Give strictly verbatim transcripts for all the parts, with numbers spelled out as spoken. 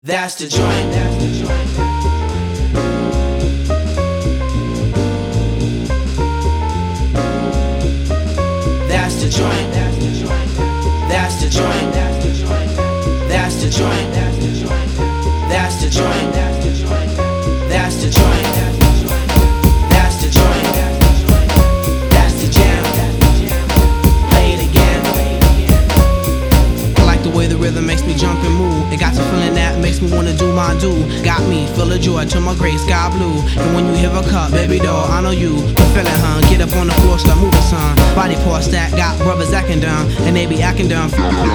That's the joint. That's the joint. That's the joint. That's the joint. That's the joint. That's the joint. That's the joint. That's the joint. That's the joint. That's the joint. That's the joint. That's the joint. That's the jam. Play it again. I like the way the rhythm makes me jump and move. It got some feeling that makes me wanna do my do. Got me full of joy till my gray sky blue. And when you hear a cup, baby doll, I know you. You feel it, huh? Get up on the floor, start moving, son. Body part stack, got brothers acting dumb, and they be acting dumb.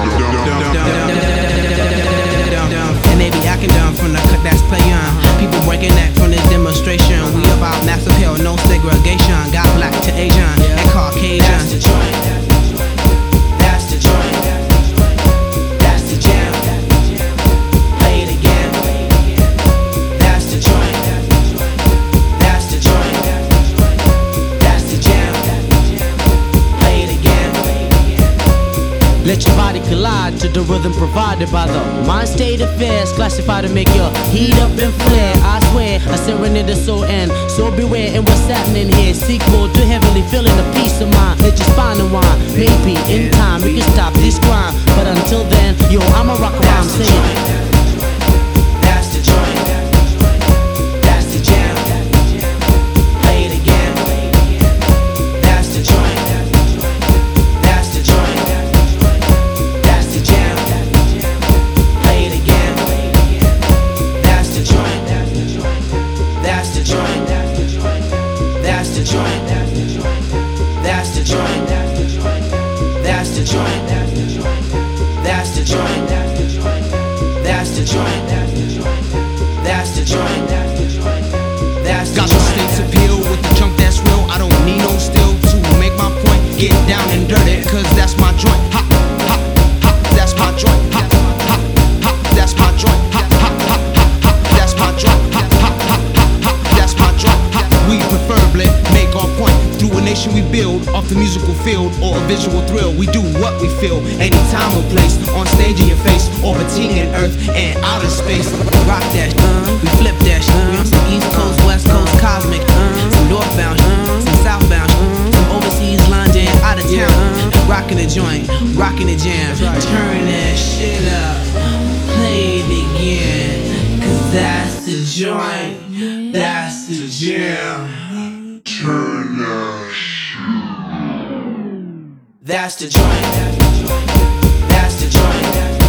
And they be acting dumb from the cut that's playin'. People breaking neck from this demonstration. We about massive hell, no segregation. Got black to Asian and Caucasian. That's the joint. That's the joint. That's the jam. Play it again. That's the joint. That's the joint. That's the jam. Play it again. Let your body collide to the rhythm provided by the mind state affairs, classified to make your heat up and flare. I swear, a serenade is so end, so beware. And what's happening here? Sequel to heavenly feeling a peace of mind. Let your spine unwind. Maybe in time we can stop this crime, but until then, yo, I'ma rock around saying. That's the joint. That's the jam. Play it again. That's the joint. That's the joint. That's the jam. Play it again. That's the joint. That's the joint. That's the joint. That's the joint. That's the joint. That's the joint. That's the joint. That's the joint. That's the Got the state's appeal with the junk that's real. I don't need no steel to make my point. Get down and dirty, cause that's my joint. Ha, ha, ha, that's my joint. Ha, ha, ha, that's my joint. Ha, ha, ha, ha, that's my joint. Ha, ha, ha, ha, that's my joint. Ha, we preferably make our point through a nation we build off the musical field or a visual thrill. We do what we feel, anytime or place, on stage in your face, orbiting in earth and outer space. Rock that, uh, we flip that shit. We on some East Coast, West Coast, cosmic, uh, some northbound, uh, some southbound, uh, some overseas, London, out of town. Uh, rocking the joint, rocking the jam. Turn that shit up, play it again, cause that's the joint, that's the jam. Turn that shit. That's the joint. That's the joint.